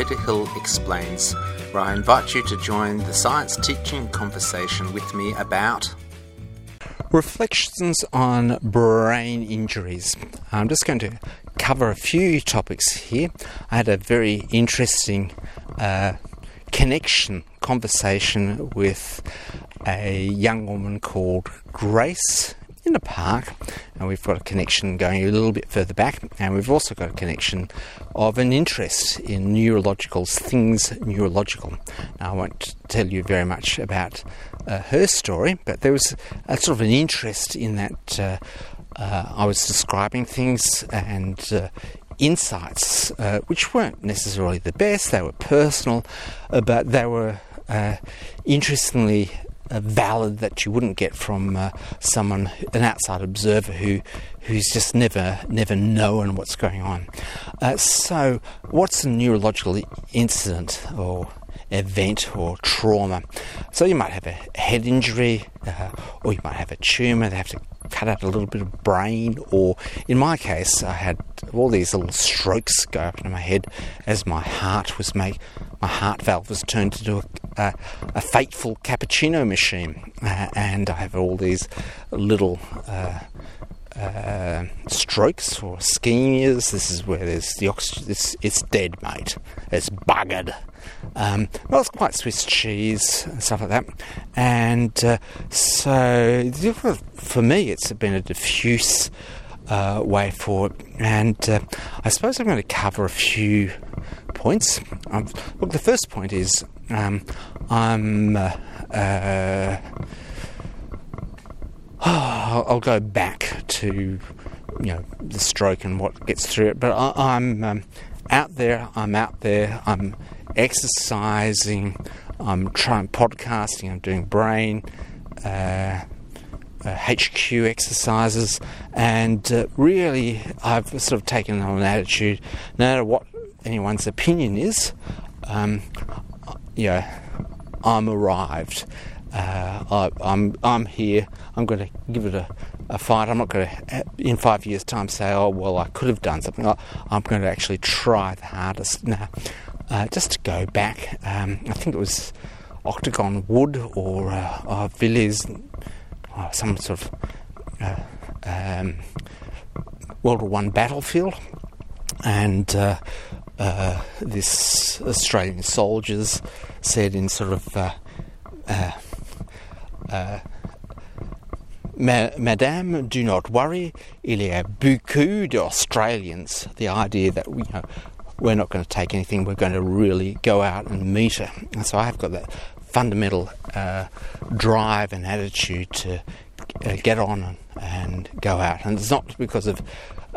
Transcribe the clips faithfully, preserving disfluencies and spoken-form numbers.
Peter Hill Explains, where I invite you to join the science teaching conversation with me about reflections on brain injuries. I'm just going to cover a few topics here. I had a very interesting uh, connection conversation with a young woman called Grace in a park, and we've got a connection going a little bit further back, and we've also got a connection of an interest in neurological things neurological. Now, I won't tell you very much about uh, her story, but there was a sort of an interest in that uh, uh, I was describing things and uh, insights uh, which weren't necessarily the best. They were personal, uh, but they were uh, interestingly Uh, valid, that you wouldn't get from uh, someone, an outside observer who who's just never never known what's going on. Uh, so what's a neurological incident or event or trauma? So you might have a head injury, uh, or you might have a tumour. They have to cut out a little bit of brain, or in my case I had all these little strokes go up into my head as my heart was made my heart valve was turned into a, a, a fateful cappuccino machine, uh, and I have all these little uh, uh, strokes or ischemias. This is where there's the oxygen. It's, it's dead, mate. It's buggered. Um, well, it's quite Swiss cheese and stuff like that. And uh, so for me, it's been a diffuse uh, way forward. And uh, I suppose I'm going to cover a few points. Um, look, the first point is um, I'm. Uh, uh, oh, I'll go back to you know the stroke and what gets through it. But I, I'm um, out there. I'm out there. I'm exercising. I'm trying podcasting. I'm doing brain. Uh, Uh, H Q exercises, and uh, really I've sort of taken on an attitude, no matter what anyone's opinion is, um, you know, I'm arrived. Uh, I, I'm I'm here. I'm going to give it a, a fight. I'm not going to, in five years' time, say, oh, well, I could have done something. I, I'm going to actually try the hardest. Now, uh, just to go back, um, I think it was Octagon Wood or uh, uh, Villiers, Oh, some sort of uh, um, World War One battlefield, and uh, uh, this Australian soldiers said in sort of uh, uh, uh, Madame, do not worry, il y a beaucoup d'Australians. The idea that we, you know, we're not going to take anything, we're going to really go out and meet her. And so I have got that fundamental uh, drive and attitude to uh, get on and, and go out, and it's not because of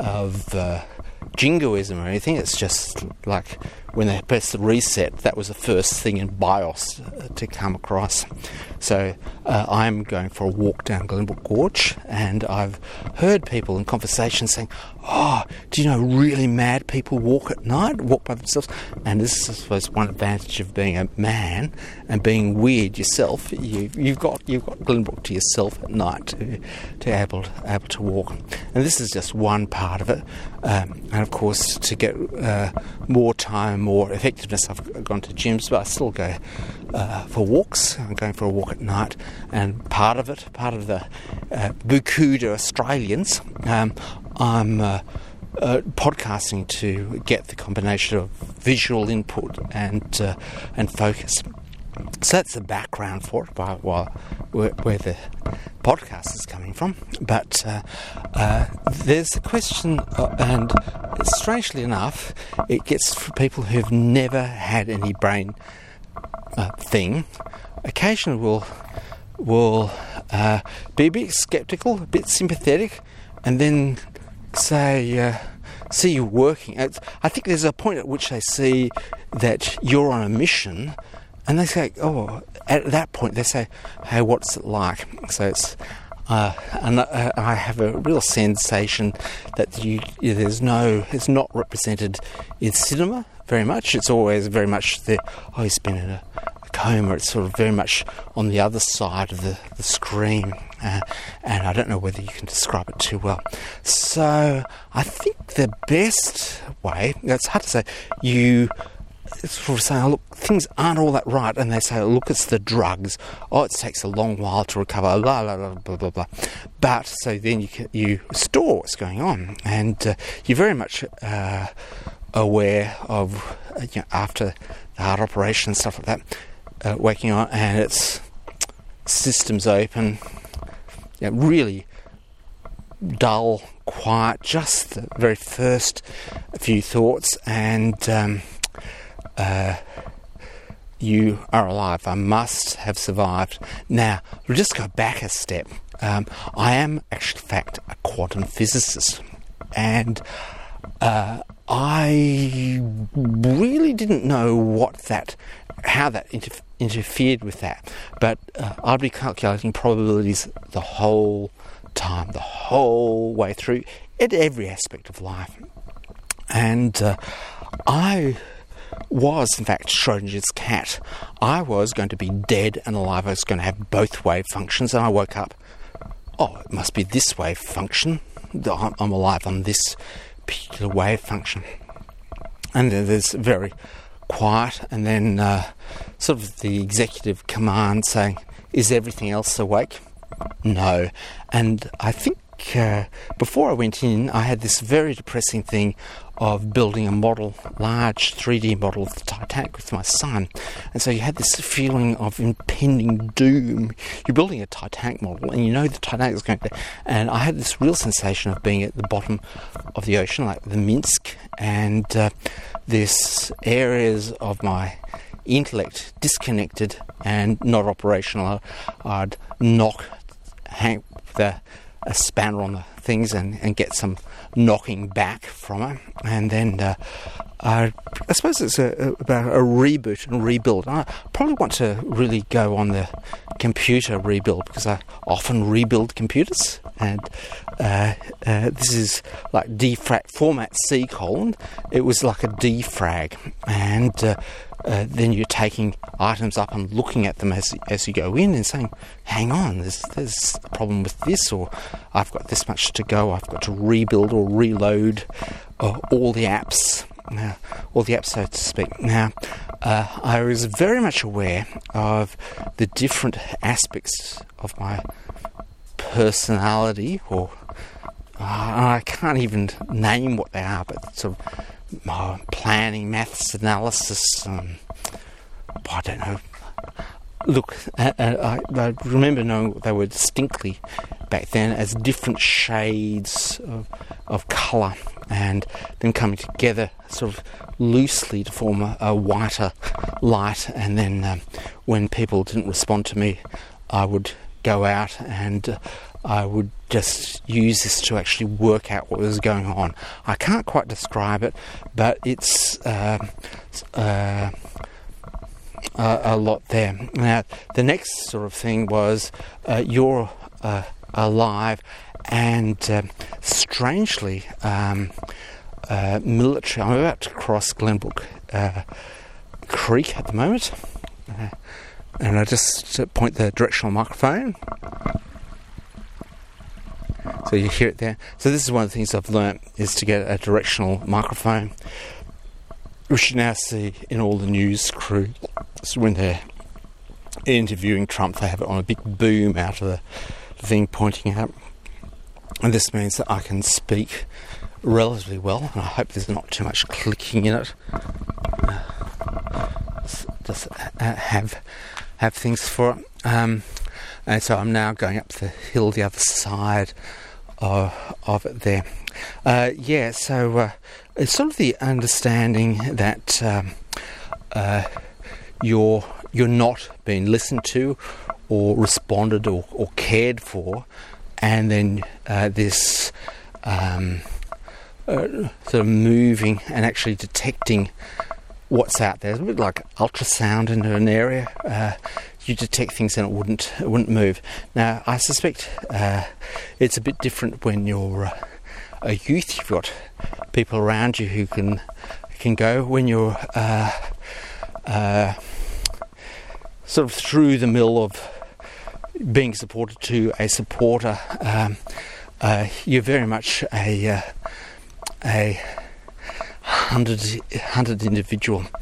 of uh, jingoism or anything. It's just like when they press the reset, that was the first thing in BIOS to come across. So uh, I'm going for a walk down Glenbrook Gorge, and I've heard people in conversations saying, oh, do you know really mad people walk at night, walk by themselves? And this is, I suppose, one advantage of being a man and being weird yourself. You, you've got you've got Glenbrook to yourself at night to to able able to walk. And this is just one part of it. Um, and of course, to get uh, more time, more effectiveness, I've gone to gyms, but I still go uh, for walks. I'm going for a walk at night, and part of it, part of the uh, beaucoup d'Australians, um, I'm uh, uh, podcasting to get the combination of visual input and uh, and focus. So that's the background for it, while, while where, where the podcast is coming from. But uh, uh, there's a question, uh, and strangely enough, it gets for people who've never had any brain uh, thing. Occasionally will will uh, be a bit sceptical, a bit sympathetic, and then say, uh, see you working. It's, I think there's a point at which they see that you're on a mission, and they say, oh, at that point they say, hey, what's it like? So it's, uh, and uh, I have a real sensation that you, there's no, it's not represented in cinema very much. It's always very much the, oh, he's been in a coma. It's sort of very much on the other side of the, the screen, uh, and I don't know whether you can describe it too well. So I think the best way, it's hard to say, you sort of saying, oh, look, things aren't all that right, and they say, oh, look, it's the drugs. Oh, it takes a long while to recover. Blah blah blah blah blah blah. But so then you can, you store what's going on, and uh, you're very much uh, aware of uh, you know, after the heart operation and stuff like that, uh, waking on, and it's systems open, you know, really dull, quiet, just the very first few thoughts, and um, uh, you are alive. I must have survived. Now, we'll just go back a step. Um, I am actually, in fact, a quantum physicist, and uh, I really didn't know what that, how that inter- interfered with that, but uh, I'd be calculating probabilities the whole time, the whole way through, at every aspect of life. And uh, I was, in fact, Schrodinger's cat. I was going to be dead and alive. I was going to have both wave functions, and I woke up, oh, it must be this wave function. I'm alive on this particular wave function. And then there's very quiet, and then uh, sort of the executive command saying, is everything else awake? No. And I think uh, before I went in, I had this very depressing thing of building a model, large three D model of the Titanic with my son. And so you had this feeling of impending doom. You're building a Titanic model and you know the Titanic is going to... And I had this real sensation of being at the bottom of the ocean, like the Minsk, and uh, this areas of my intellect disconnected and not operational. I'd knock, hang the a spanner on the things and, and get some knocking back from it, and then uh, I, I suppose it's a, a, about a reboot and rebuild. I probably want to really go on the computer rebuild, because I often rebuild computers, and uh, uh, this is like defrag format C colon. It was like a defrag, and uh, uh, then you're taking items up and looking at them as as you go in and saying, hang on, there's, there's a problem with this, or I've got this much to go, I've got to rebuild or reload uh, all the apps, uh, all the apps, so to speak. Now, uh, I was very much aware of the different aspects of my personality, or uh, I can't even name what they are, but sort of uh, planning, maths, analysis, um, I don't know. Look, uh, uh, I, I remember knowing what they were distinctly back then as different shades of, of colour, and then coming together sort of loosely to form a, a whiter light. And then um, when people didn't respond to me, I would go out and uh, I would just use this to actually work out what was going on. I can't quite describe it, but it's uh, uh, a, a lot there. Now, the next sort of thing was uh, you're uh, alive, and uh, strangely um, uh, military. I'm about to cross Glenbrook uh, Creek at the moment, uh, and I just point the directional microphone so you hear it there. So this is one of the things I've learnt, is to get a directional microphone, which you now see in all the news crew. So when they're interviewing Trump, they have it on a big boom out of the thing pointing out, and this means that I can speak relatively well, and I hope there's not too much clicking in it. Uh, just uh, have have things for it, um, and so I'm now going up the hill the other side of, of it there. Uh, yeah, so uh, it's sort of the understanding that um, uh, you're you're not being listened to or responded or, or cared for, and then uh, this um, uh, sort of moving and actually detecting what's out there. It's a bit like ultrasound into an area. Uh, you detect things and it wouldn't it wouldn't move. Now, I suspect uh, it's a bit different when you're uh, a youth. You've got people around you who can can go. When you're uh, uh, sort of through the mill of being supported to a supporter, um, uh, you're very much a uh, a hunted hunted individual,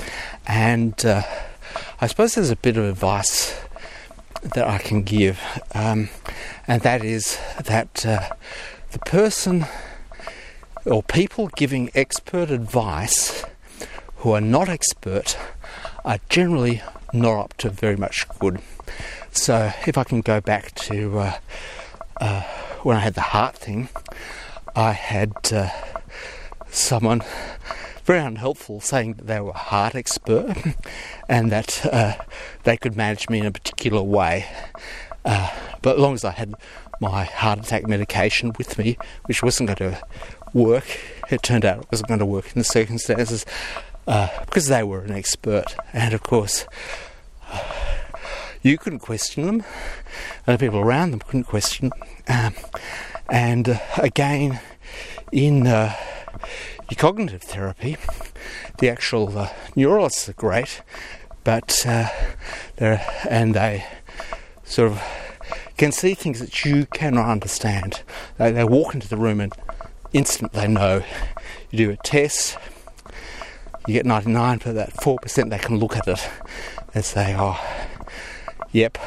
And uh, I suppose there's a bit of advice that I can give, um, and that is that uh, the person or people giving expert advice who are not expert are generally not up to very much good. So if I can go back to uh, uh, when I had the heart thing, I had uh, someone very unhelpful saying that they were a heart expert and that uh, they could manage me in a particular way. Uh, but as long as I had my heart attack medication with me, which wasn't going to work, it turned out it wasn't going to work in the circumstances uh, because they were an expert. And of course, uh, you couldn't question them, and the people around them couldn't question them. Um, and uh, again, in uh, your cognitive therapy, the actual uh, neurologists are great, but uh, they're and they sort of can see things that you cannot understand. They, they walk into the room and instantly they know. You do a test, you get ninety-nine, but that four percent they can look at it and say, oh, yep,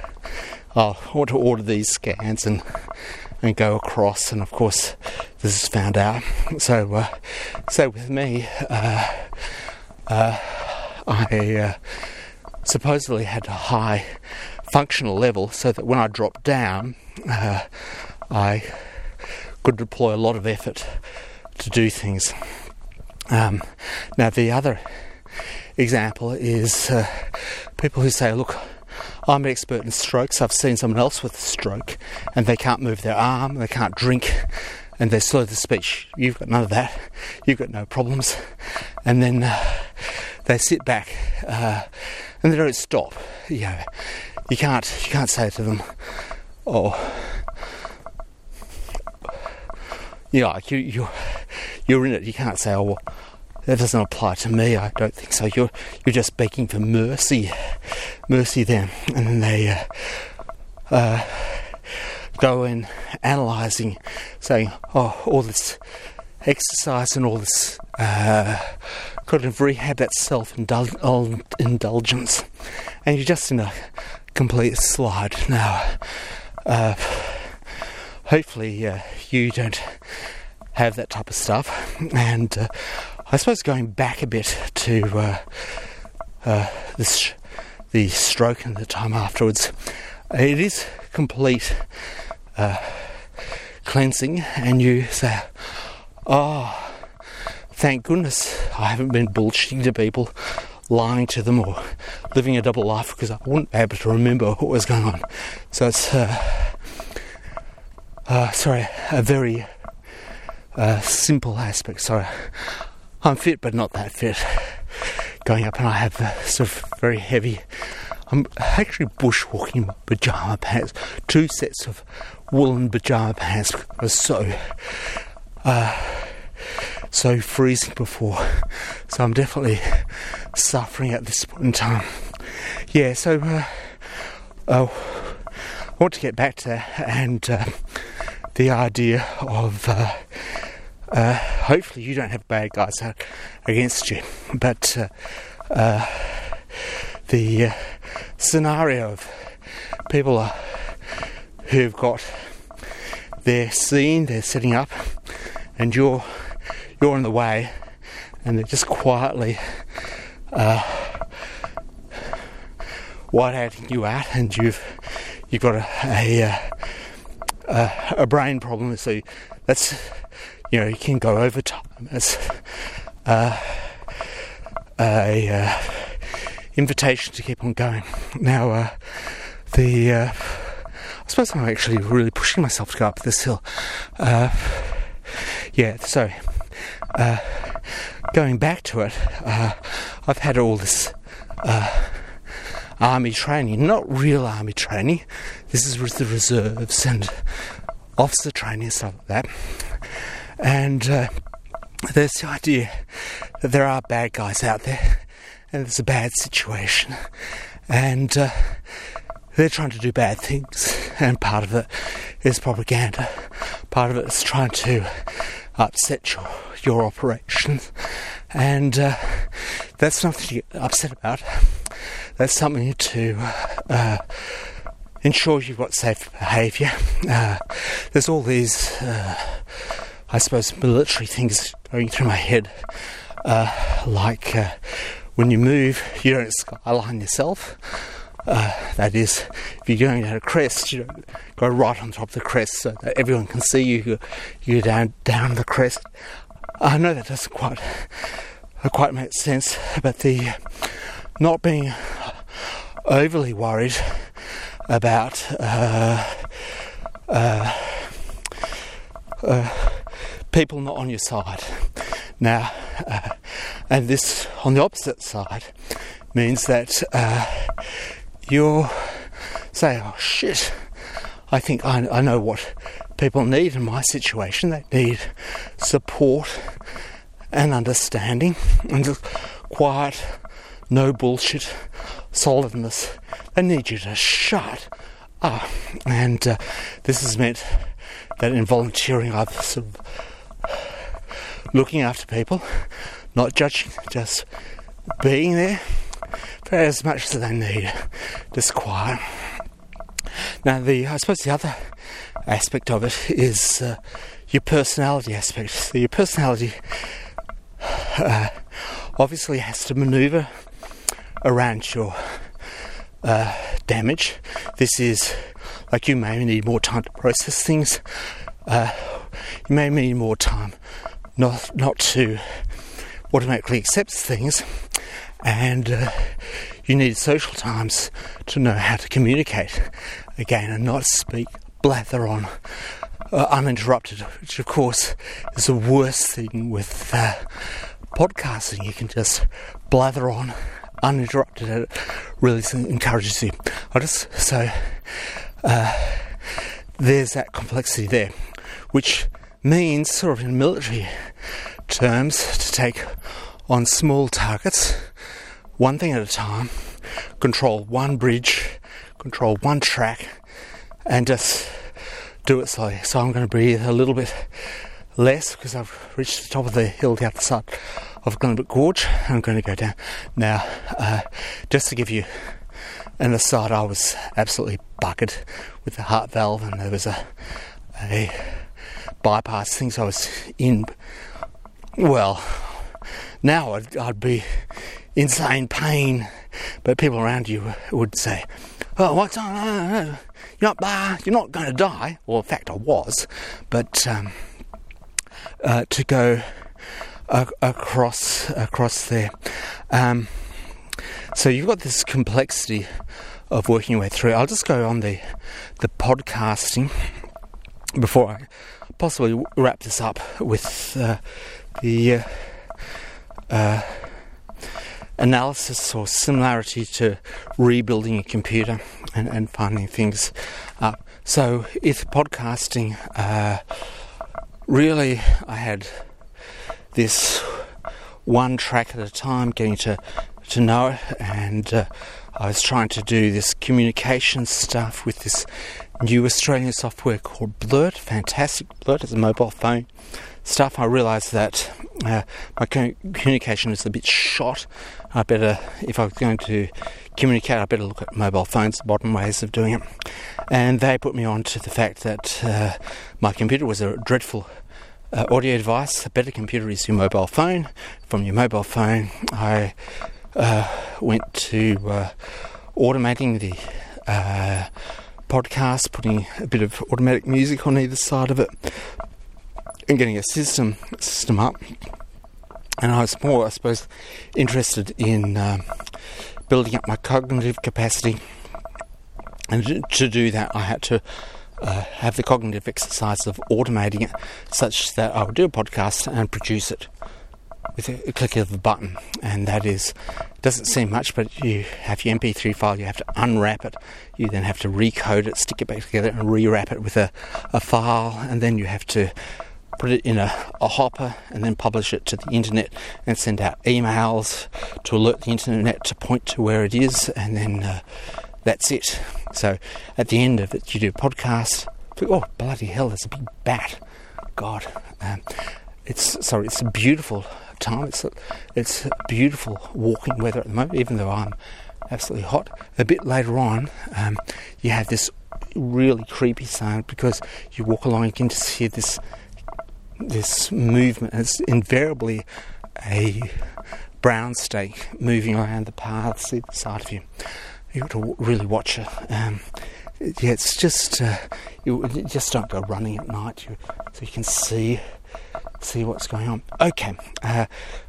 I want to order these scans and and go across, and of course this is found out. So uh, so with me, uh, uh, I uh, supposedly had a high functional level so that when I dropped down, uh, I could deploy a lot of effort to do things. Um, now the other example is uh, people who say, look, I'm an expert in strokes, I've seen someone else with a stroke and they can't move their arm, they can't drink, and they slow the speech. You've got none of that, you've got no problems. And then uh, they sit back uh, and they don't stop. You know, you can't, you can't say to them, oh, you know, like you, you, you're in it, you can't say, oh, well, that doesn't apply to me, I don't think so. You're you're just begging for mercy, mercy then. And then they uh, uh, go in analysing, saying, oh, all this exercise and all this uh, cognitive rehab, that's self-indulgence. And you're just in a complete slide. Now, uh, hopefully uh, you don't have that type of stuff. And uh, I suppose going back a bit to uh, uh, this, the stroke and the time afterwards, it is complete uh, cleansing, and you say, oh, thank goodness I haven't been bullshitting to people, lying to them, or living a double life, because I wouldn't be able to remember what was going on. So it's, uh, uh, sorry, a very uh, simple aspect. Sorry. I'm fit, but not that fit. Going up, and I have the sort of very heavy. I'm actually bushwalking in pyjama pants, two sets of woolen pyjama pants. Because I was so, uh, so freezing before, so I'm definitely suffering at this point in time. Yeah, so uh, uh, I want to get back to that, and uh, the idea of. Uh, Uh, hopefully you don't have bad guys out against you, but uh, uh, the uh, scenario of people uh, who've got their scene, they're setting up, and you're you're in the way, and they're just quietly uh, white-outing you out, and you've you've got a a, a, a brain problem, so that's. You know, you can go overtime as uh, a uh, invitation to keep on going. Now, uh, the uh, I suppose I'm actually really pushing myself to go up this hill. Uh, yeah, so uh, going back to it, uh, I've had all this uh, army training, not real army training. This is with the reserves and officer training and stuff like that. And uh, there's the idea that there are bad guys out there, and there's a bad situation, and uh, they're trying to do bad things, and part of it is propaganda. Part of it is trying to upset your, your operations, and uh, that's nothing to get upset about. That's something to uh, ensure you've got safe behaviour. Uh, there's all these, uh, I suppose, military things going through my head, uh, like uh, when you move, you don't skyline yourself. Uh, that is, if you're going down a crest, you don't go right on top of the crest so that everyone can see you. You, you go down down the crest. I know that doesn't quite uh, quite make sense, but the not being overly worried about uh, uh, uh, people not on your side. Now, uh, and this on the opposite side means that uh, you're saying, oh shit, I think I, I know what people need in my situation. They need support and understanding and just quiet, no bullshit, solidness. They need you to shut up. And uh, this has meant that in volunteering I've sort of looking after people, not judging, just being there for as much as they need, just quiet. Now, the I suppose the other aspect of it is uh, your personality aspect. So your personality uh, obviously has to manoeuvre around your uh, damage. This is like you may need more time to process things. Uh, you may need more time not not to automatically accept things, and uh, you need social times to know how to communicate again and not speak blather on uh, uninterrupted, which of course is the worst thing with uh, podcasting. You can just blather on uninterrupted, and it really encourages you. I just so uh, there's that complexity there, which means, sort of in military terms, to take on small targets, one thing at a time, control one bridge, control one track, and just do it slowly. So I'm going to breathe a little bit less because I've reached the top of the hill the other side of Glenbrook Gorge. I'm going to go down. Now, uh, just to give you an aside, I was absolutely buggered with the heart valve, and there was a, a bypass thing, so I was in, well, now I'd, I'd be insane pain, but people around you would say, oh, what's on, you're not, uh, you're not going to die. Well, in fact I was, but um, uh, to go uh, across across there, um, so you've got this complexity of working your way through. I'll just go on the the podcasting before I possibly wrap this up with uh, the uh, uh, analysis or similarity to rebuilding a computer and, and finding things up. So if podcasting, uh, really I had this one track at a time, getting to, to know it, and uh, I was trying to do this communication stuff with this new Australian software called Blurt. Fantastic. Blurt is a mobile phone stuff. I realised that uh, my communication is a bit shot. I better, if I'm going to communicate, I better look at mobile phones, modern ways of doing it. And they put me on to the fact that uh, my computer was a dreadful uh, audio device. A better computer is your mobile phone. From your mobile phone, I uh, went to uh, automating the uh, podcast, putting a bit of automatic music on either side of it, and getting a system system up. And I was more, I suppose, interested in uh, building up my cognitive capacity. And to do that, I had to uh, have the cognitive exercise of automating it, such that I would do a podcast and produce it with a click of a button. And that is, doesn't seem much, but you have your M P three file, you have to unwrap it, you then have to recode it, stick it back together and rewrap it with a, a file, and then you have to put it in a, a hopper and then publish it to the internet and send out emails to alert the internet to point to where it is, and then uh, that's it. So at the end of it, you do a podcast. Oh, bloody hell, there's a big bat. God. Um, it's sorry, it's a beautiful time. It's a, it's beautiful walking weather at the moment, even though I'm absolutely hot. A bit later on, um, you have this really creepy sound because you walk along, you can just hear this this movement. It's invariably a brown stake moving around the paths either side of you. You've got to really watch it. Um, yeah, it's just uh, you, you just don't go running at night, you, so you can see see what's going on. Okay, uh,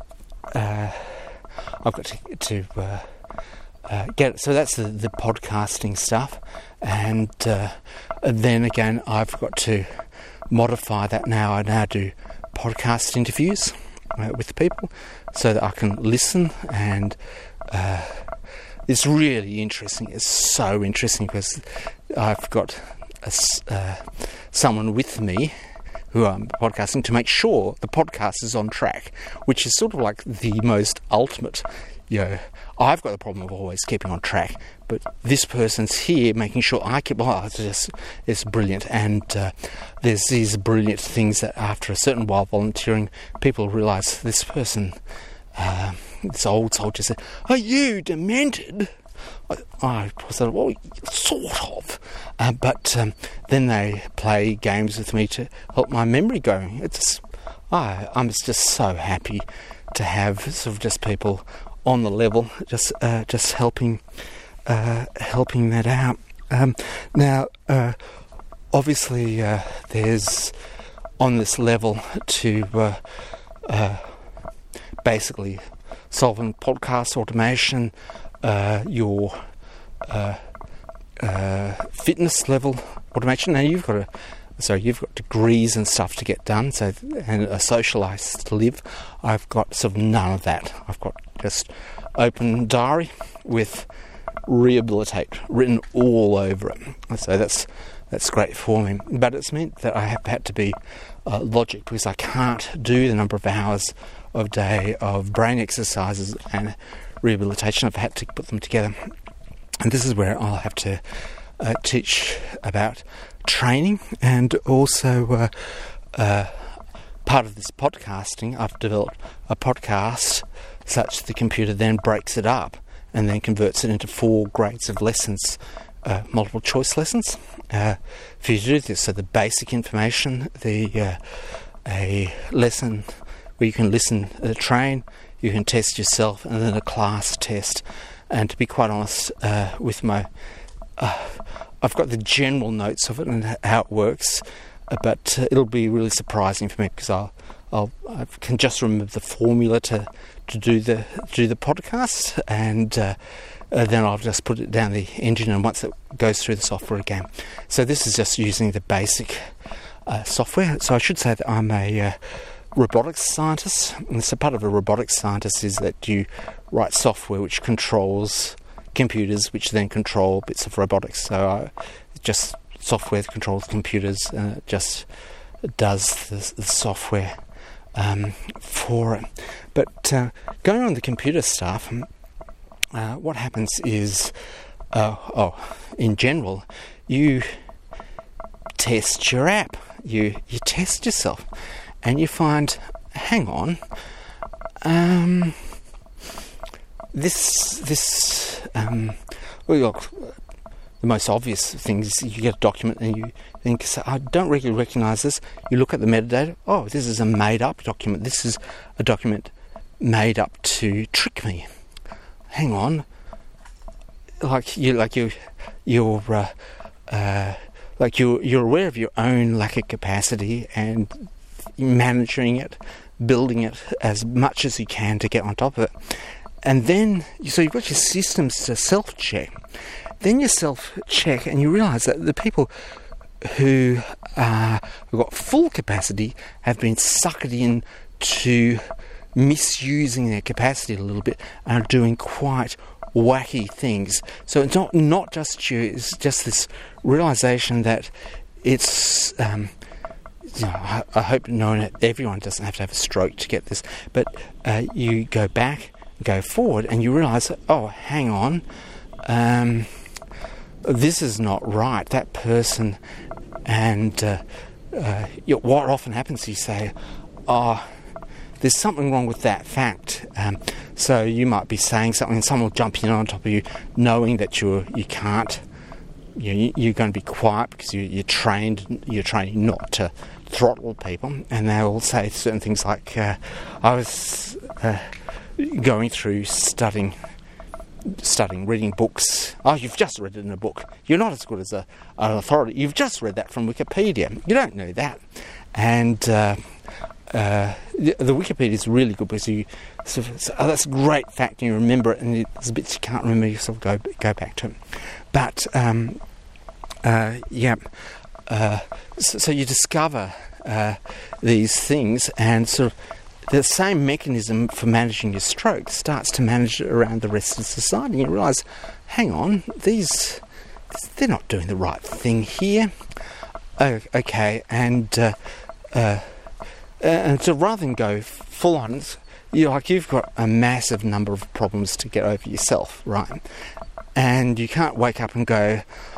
uh, I've got to, to uh, uh, get it. So that's the, the podcasting stuff, and uh, then again, I've got to modify that now. I now do podcast interviews uh, with people, so that I can listen, and uh, it's really interesting. It's so interesting because I've got a, uh, someone with me who I'm podcasting to make sure the podcast is on track, which is sort of like the most ultimate, you know, I've got the problem of always keeping on track, but this person's here making sure I keep, oh, it's just, it's brilliant. And uh, there's these brilliant things that after a certain while volunteering, people realise this person, uh, this old soldier said, "Are you demented?" I, I said, "Well, sort of." Uh, but um, then they play games with me to help my memory go. It's, I, I'm just so happy to have sort of just people on the level, just uh, just helping uh, helping that out. Um, now, uh, obviously, uh, there's on this level to uh, uh, basically solving podcast automation, uh, your uh, uh, fitness level automation. Now you've got a So you've got degrees and stuff to get done, so and a social life to live. I've got sort of none of that. I've got just open diary with rehabilitate written all over it. So that's that's great for me. But it's meant that I have had to be uh, logic, because I can't do the number of hours of day of brain exercises and rehabilitation. I've had to put them together. And this is where I'll have to uh, teach about training, and also uh, uh, part of this podcasting, I've developed a podcast such the computer then breaks it up and then converts it into four grades of lessons, uh, multiple choice lessons uh, for you to do this. So the basic information, the uh, a lesson where you can listen at a train, you can test yourself, and then a class test. And to be quite honest uh, with my uh, I've got the general notes of it and how it works, uh, but uh, it'll be really surprising for me, because I'll, I'll I can just remember the formula to, to do the do the podcast, and uh, uh, then I'll just put it down the engine, and once it goes through the software again. So this is just using the basic uh, software. So I should say that I'm a uh, robotics scientist, and so part of a robotics scientist is that you write software which controls computers, which then control bits of robotics. So uh, just software that controls computers, and it just does the, the software um, for it. But uh, going on the computer stuff, uh, what happens is, uh, oh, in general, you test your app, you you test yourself, and you find, hang on, um, this this. Um, well, look, the most obvious thing is you get a document and you think, I don't really recognise this. You look at the metadata. Oh, this is a made-up document. This is a document made up to trick me. Hang on, like you, like you, you're, uh, uh, like you, you're aware of your own lack of capacity and managing it, building it as much as you can to get on top of it. And then, so you've got your systems to self-check. Then you self-check and you realise that the people who uh, have got full capacity have been suckered in to misusing their capacity a little bit and are doing quite wacky things. So it's not, not just you, it's just this realisation that it's... Um, You know, I, I hope knowing that everyone doesn't have to have a stroke to get this, but uh, you go back, go forward, and you realise, oh, hang on, um, this is not right. That person, and uh, uh, you know, what often happens, you say, oh, there's something wrong with that fact. Um, so you might be saying something and someone will jump in on top of you knowing that you're, you can't, you know, you're going to be quiet because you, you're trained, you're trained not to throttle people. And they will say certain things like, uh, I was uh, going through studying, studying, reading books. Oh, you've just read it in a book. You're not as good as a, an authority. You've just read that from Wikipedia. You don't know that. And uh, uh, the, the Wikipedia is really good because you sort of, so, oh, that's a great fact, and you remember it, and there's bits you can't remember, you sort of go go back to it. But um, uh, yeah, uh, so, so you discover uh, these things, and sort of the same mechanism for managing your stroke starts to manage it around the rest of society. You realise, hang on, these they're not doing the right thing here. Oh, okay, and uh, uh, and so rather than go full on, you like you've got a massive number of problems to get over yourself, right? And you can't wake up and go,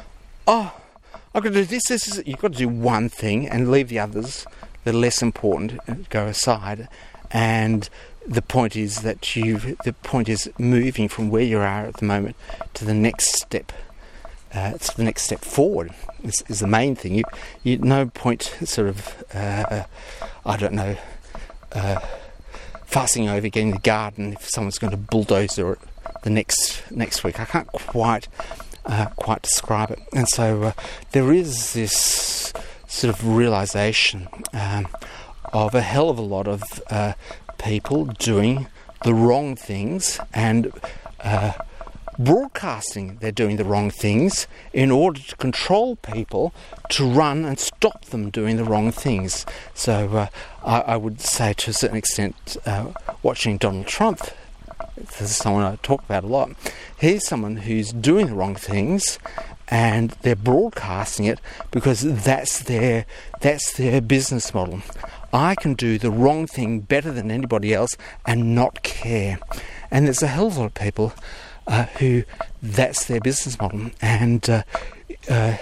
oh, I've got to do this, this, this. You've got to do one thing and leave the others that are less important go aside. And the point is that you, the point is moving from where you are at the moment to the next step. Uh, it's the next step forward is, is the main thing. You, you no point sort of, uh, I don't know, uh, fussing over getting the garden if someone's going to bulldozer it the next next week. I can't quite uh, quite describe it. And so uh, there is this sort of realisation um, of a hell of a lot of uh, people doing the wrong things and uh, broadcasting they're doing the wrong things in order to control people to run and stop them doing the wrong things. So uh, I, I would say to a certain extent, uh, watching Donald Trump, this is someone I talk about a lot, he's someone who's doing the wrong things and they're broadcasting it because that's their that's their business model. I can do the wrong thing better than anybody else and not care. And there's a hell of a lot of people Uh, who that's their business model, and uh, uh,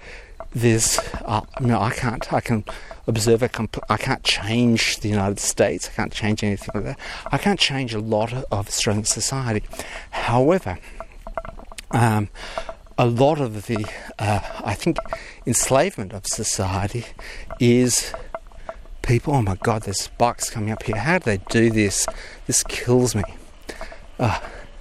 there's uh, you know, I can't I can observe a compl- I can't change the United States, I can't change anything like that, I can't change a lot of Australian society. However, um, a lot of the uh, I think enslavement of society is people, oh my god, there's bikes coming up here, how do they do this? This kills me. uh,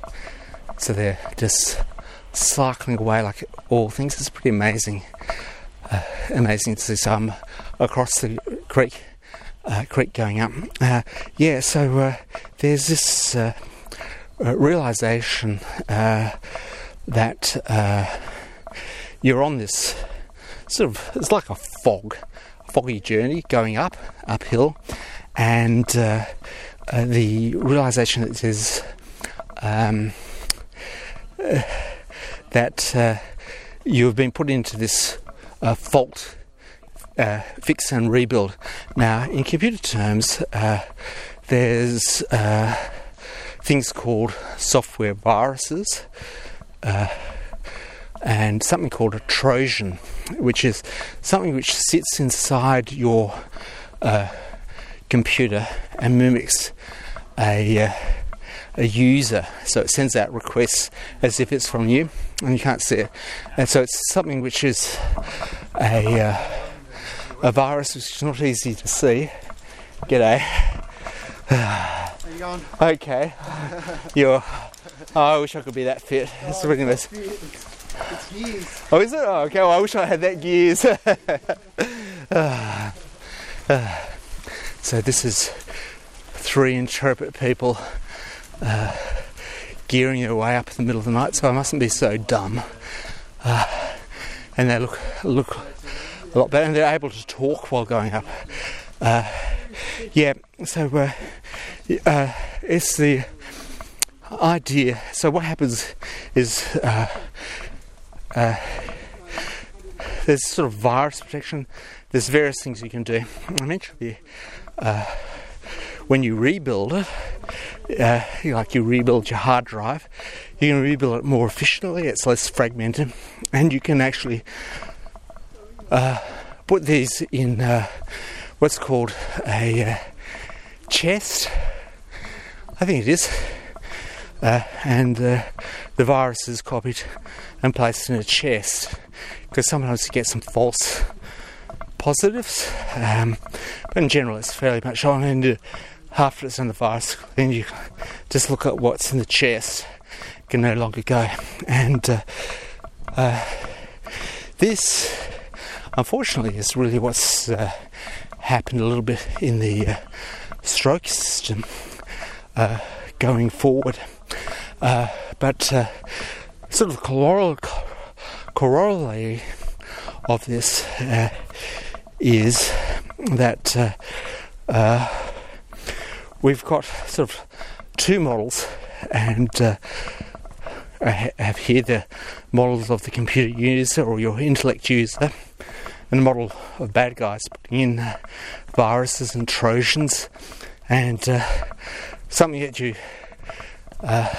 So they're just cycling away like all things. It's pretty amazing, uh, amazing to see some across the creek, uh, creek going up. Uh, yeah, so uh, there's this uh, uh, realisation uh, that uh, you're on this sort of, it's like a fog, a foggy journey going up, uphill, and uh, uh, the realisation that there's um, Uh, that uh, you have been put into this uh, fault, uh, fix and rebuild. Now, in computer terms, uh, there's uh, things called software viruses uh, and something called a Trojan, which is something which sits inside your uh, computer and mimics a uh, a user, so it sends out requests as if it's from you and you can't see it, and so it's something which is a uh, a virus which is not easy to see. G'day. How you going? Okay. You're oh, I wish I could be that fit. Oh, it's really nice. It's gears. Oh, is it? Oh, okay, well, I wish I had that gears. uh, uh, so this is three intrepid people Uh, gearing their way up in the middle of the night, so I mustn't be so dumb. Uh, and they look look a lot better, and they're able to talk while going up. Uh, yeah, so uh, uh, it's the idea. So what happens is uh, uh, there's sort of virus protection. There's various things you can do. I mentioned uh, when you rebuild it, uh, like you rebuild your hard drive, you can rebuild it more efficiently, it's less fragmented, and you can actually uh, put these in uh, what's called a uh, chest. I think it is. Uh, and uh, the virus is copied and placed in a chest, because sometimes you get some false positives, um, but in general it's fairly much on. And uh, after it's in the virus, then you just look at what's in the chest, can no longer go. And uh, uh, this, unfortunately, is really what's uh, happened a little bit in the uh, stroke system uh, going forward. Uh, but uh, sort of the corollary of this uh, is that uh, uh, we've got sort of two models, and uh, I have here the models of the computer user or your intellect user, and the model of bad guys putting in uh, viruses and Trojans, and uh, something that you uh,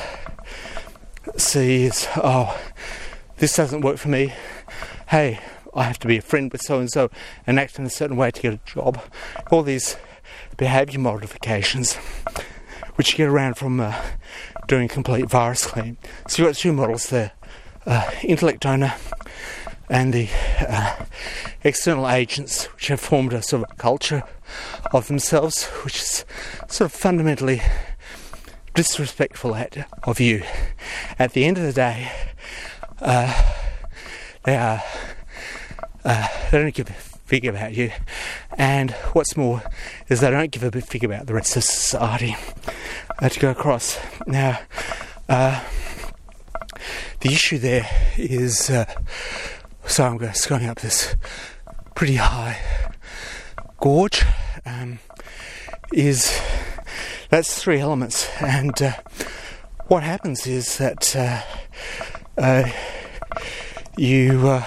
see is, oh, this doesn't work for me. Hey, I have to be a friend with so-and-so and act in a certain way to get a job. All these behaviour modifications, which you get around from uh, doing complete virus clean. So you've got two models there, uh, intellect owner and the uh, external agents, which have formed a sort of culture of themselves, which is sort of fundamentally disrespectful at, of you. At the end of the day, uh, they are uh, they don't give a fig about you, and what's more is they don't give a big fig about the rest of society uh, to go across. Now, uh, the issue there is, uh, so I'm just going up this pretty high gorge, um, is that's three elements, and uh, what happens is that uh, uh, you uh,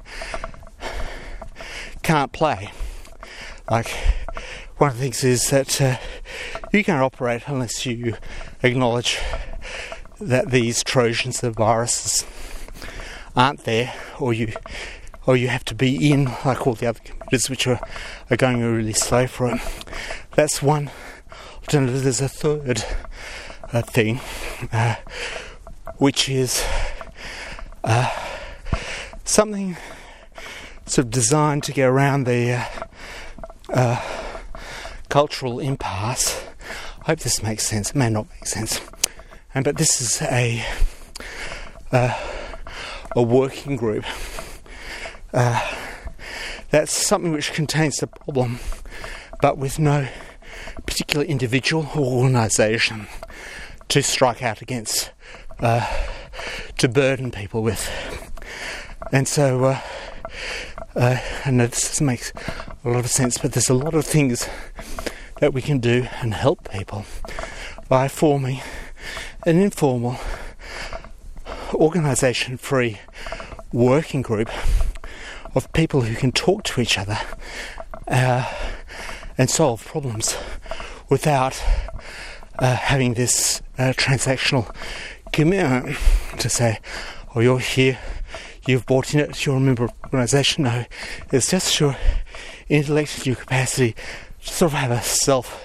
can't play. Like, one of the things is that uh, you can't operate unless you acknowledge that these Trojans, the viruses, aren't there, or you or you have to be in, like all the other computers which are, are going really slow for it. That's one alternative. There's a third uh, thing, uh, which is uh, something sort of designed to get around the uh, uh, cultural impasse. I hope this makes sense. It may not make sense. Um, but this is a uh, a working group. Uh, that's something which contains the problem, but with no particular individual or organisation to strike out against, uh, to burden people with. And so, uh, uh, I know this doesn't make a lot of sense, but there's a lot of things that we can do and help people by forming an informal, organisation-free working group of people who can talk to each other uh, and solve problems without uh, having this uh, transactional commitment to say, oh, you're here, you've bought in it, you're a member of the organisation. No, it's just your intellect, your capacity to sort of have a self,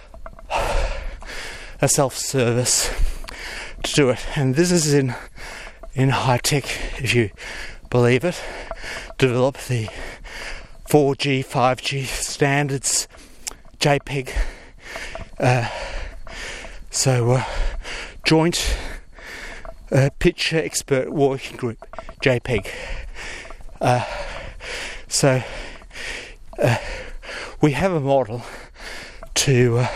a self-service to do it. And this is in in high tech, if you believe it, develop the four G, five G standards, JPEG. Uh, so, uh, Joint uh, Picture Expert Working Group, JPEG. Uh, so, uh, we have a model to uh,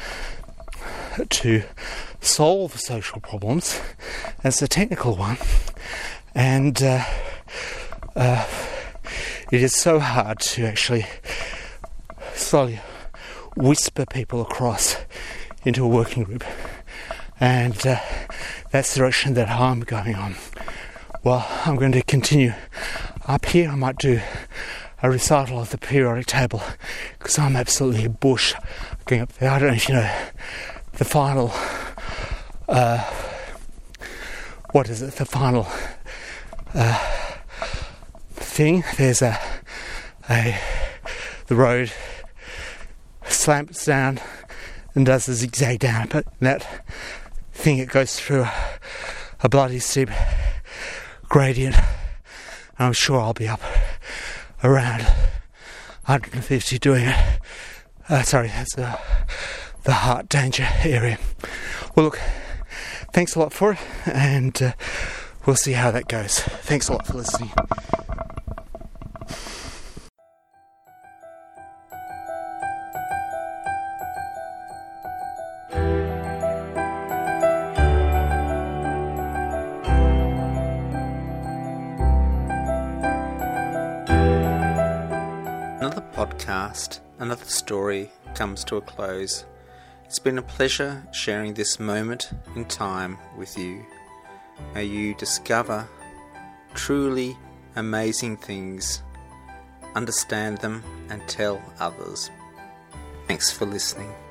to solve social problems. That's a technical one, and uh, uh, it is so hard to actually slowly whisper people across into a working group, and uh, that's the direction that I'm going on. Well, I'm going to continue up here. I might do a recital of the periodic table, because I'm absolutely a bush going up there. I don't know if you know the final uh, what is it the final uh, thing. There's a a the road slants down and does the zigzag down, but that thing it goes through a, a bloody steep gradient. I'm sure I'll be up around one hundred fifty doing it. Uh, sorry, that's the, the heart danger area. Well, look, thanks a lot for it, and uh, we'll see how that goes. Thanks a lot for listening. Another podcast, another story comes to a close. It's been a pleasure sharing this moment in time with you. May you discover truly amazing things, understand them, and tell others. Thanks for listening.